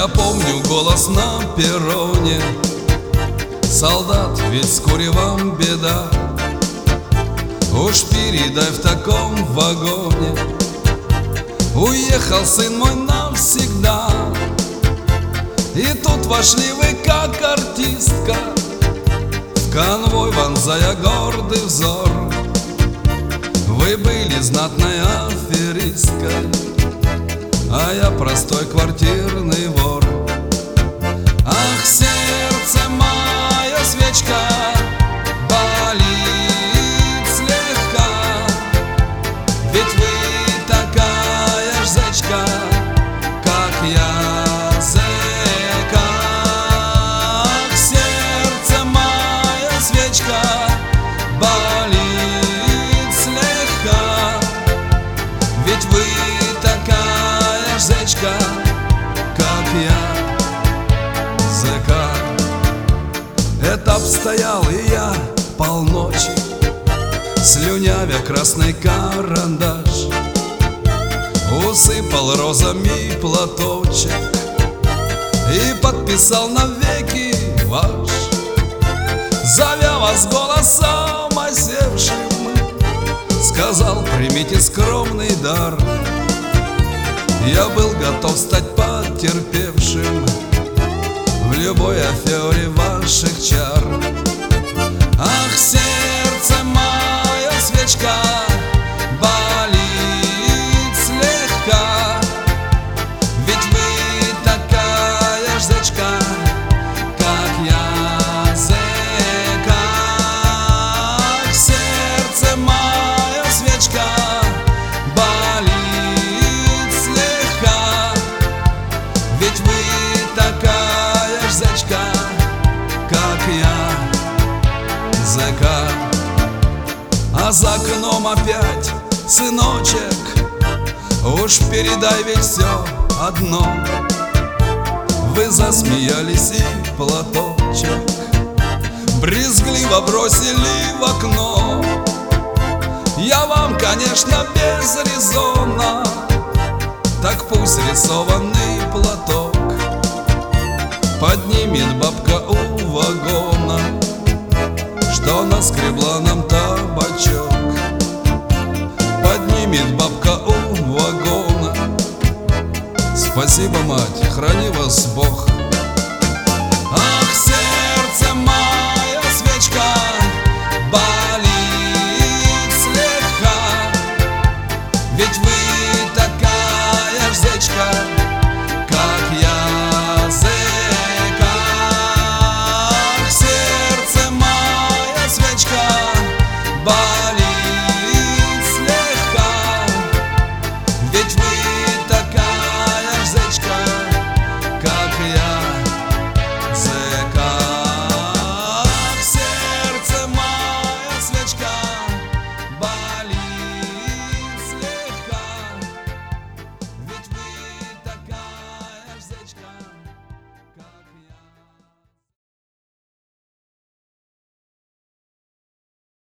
Я помню голос на перроне: солдат, ведь с куревом беда. Уж передай в таком вагоне, уехал сын мой навсегда. И тут вошли вы, как артистка, в конвой вонзая гордый взор. Вы были знатная аферистка, а я простой квартирный вор. Ах, сердце мое, свечка, болит слегка, ведь вы такая ж зечка, как я зэка. Ах, сердце мое, свечка, болит слегка, ведь вы такая ж зечка, как я зэка. Этап стоял, и я полночи, слюнявя красный карандаш, усыпал розами платочек и подписал навеки ваш. Зовя вас голосом осевшим, сказал: примите скромный дар. Я был готов стать потерпевшим в любой афере ваших чар. Ах, сердце мое, свечка, болит слегка, ведь вы такая ж зечка, как я зэка. Ах, сердце мое, свечка, болит слегка, ведь вы такая ж зечка, как я зэка. А за окном опять сыночек, уж передай, ведь все одно. Вы засмеялись и платочек брезгливо бросили в окно. Я вам, конечно, без резона, так пусть рисованный платок поднимет бабка у вагона, что наскребла нам табачок. Поднимет бабка у вагона. Спасибо, мать, храни вас Бог. Ах, сердце мое,